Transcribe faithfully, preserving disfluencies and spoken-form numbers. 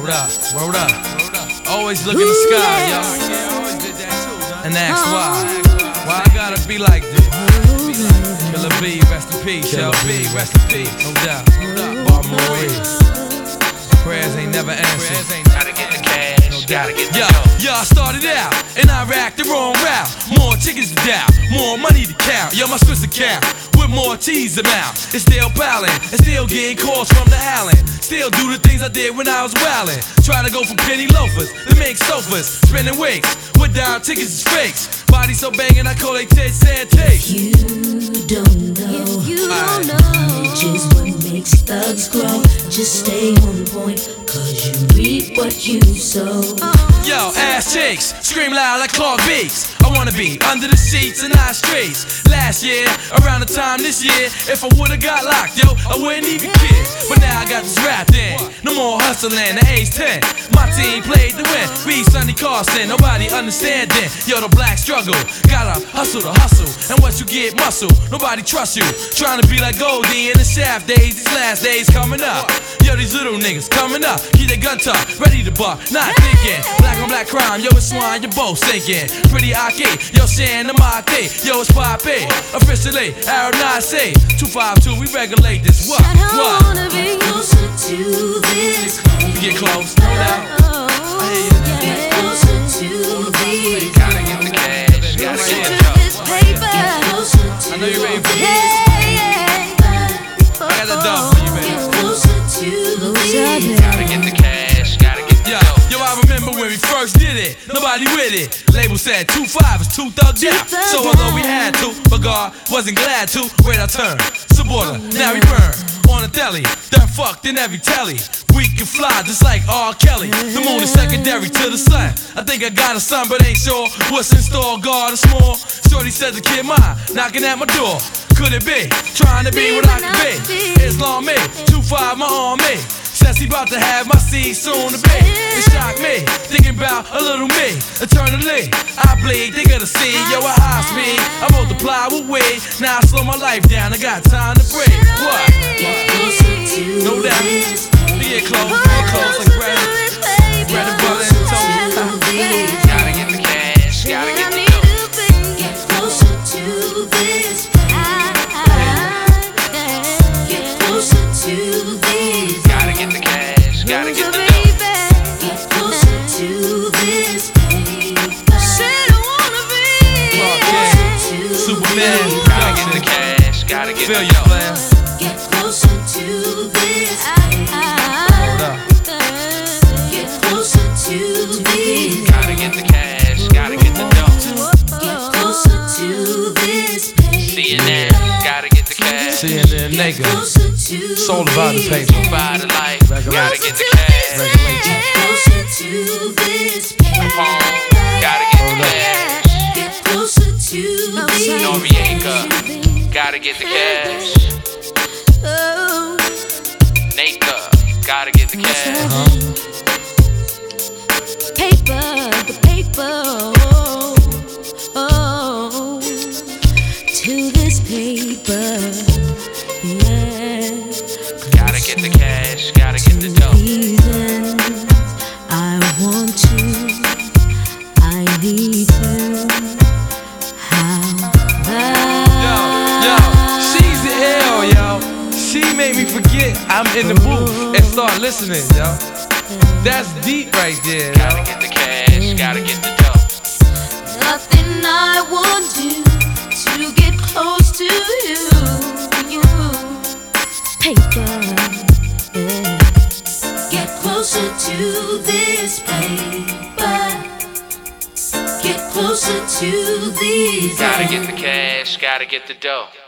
Word up, word up. Always look in the sky, yo. And ask why. Why I gotta be like this? Killer B, rest in peace, yo. B, rest in peace, no doubt. Baltimore Reed. Prayers ain't never answered. Gotta get the cash, gotta get the Yo, dough. yo, I started out in Iraq the wrong route. More chickens to down, more money to count. Yo, my Swiss account with more T's amount. It's still piling, and still getting calls from the howling. Still do the things I did when I was wildin'. Trying to go from penny loafers to make sofas, spinning wigs with down tickets is fakes. Body so banging, I call it Ted Santé. You don't know, if you don't know, knowledge is what makes thugs grow. Just stay on point, cause you reap what you sow. Yo, ass shakes, scream loud like Clark Beaks. I wanna be under the sheets and not straights. Last year, around the time this year, if I would've got locked, yo, I wouldn't even care. But now I got this rap in, no more hustling, the age ten. My team played to win, be Sonny Carson, nobody understanding. Yo, the black struggle, gotta hustle to hustle. And once you get muscle, nobody trusts you. Trying to be like Goldie in the shaft days, these last days coming up. Yo, these little niggas coming up, keep their gun tucked, ready to buck, not thinking. Black on black crime, yo, it's swine, you both sinking. Pretty arcade, yo, saying the market, yo, it's Poppy. Officially, Arrow nine say, two five two, we regulate this. What? I don't What? wanna be Closer to this place. Get close, no doubt. I hear you. Get closer to this. Gotta get the cash, gotta Closer get to the dough. this paper. Get closer to I know you're ready for this. Yeah, yeah. I got the dub for you, baby. Get closer to this. Gotta get the cash, gotta get the Yo, dough. yo, I remember when we first did it, nobody with it. Label said two five is two thugged out. So although we had to, but God wasn't glad to. Wait our turn, supporter, now we burn. On the telly, done fucked in every telly. We can fly just like R. Kelly. The moon is secondary to the sun. I think I got a son, but ain't sure what's in store. God is small. Shorty said the kid mine, knocking at my door. Could it be? Trying to be what I could be. Islam me, two five my arm me. Says he about to have my seed soon to be. It shocked me, thinking about a little me. Eternally, I bleed, they gotta see. Yo, at high speed, I multiply with weed. Now I slow my life down, I got time to breathe. What? Get closer to No doubt. this Be it close, be it close like bread. Bread and butter and toast. place. Gotta get the cash, gotta get the dough. Get closer to this place. Get closer to this. Gotta get the cash, gotta get the dough. Get closer to this paper. Clark Kent, Superman, Gotta get the cash, gotta get feel the you, dough. player. Get closer to this paper. Hold up. Get closer to this. Gotta get the cash, gotta get the dough. Get closer to this paper. C N N, gotta get the cash. C N N Get nigga, closer to it's all about the this. paper. By the life, gotta get the cash. Get closer to this paper. Home, gotta get the cash. Get closer to this. Noriega, gotta get the cash. Naka, gotta get the cash. Paper, the paper, oh, oh, to this paper, yeah. Gotta get the cash, gotta get the dough. Reasons I want to, I need to. How Yo, yo, she's the hell, yo. She made me forget I'm in the booth and start listening, yo. That's deep right there, yo. Gotta get the cash, gotta get the dough. nothing I would do to get close to you, you. Paper, yeah. Get closer to this paper. Get closer to these. Gotta get the cash, gotta get the dough.